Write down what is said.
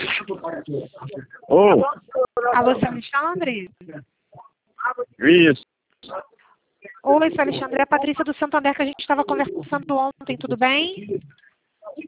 Ô, Alô, seu Alexandre? isso. Oi, seu Alexandre. É a Patrícia do Santander que a gente estava conversando ontem, tudo bem?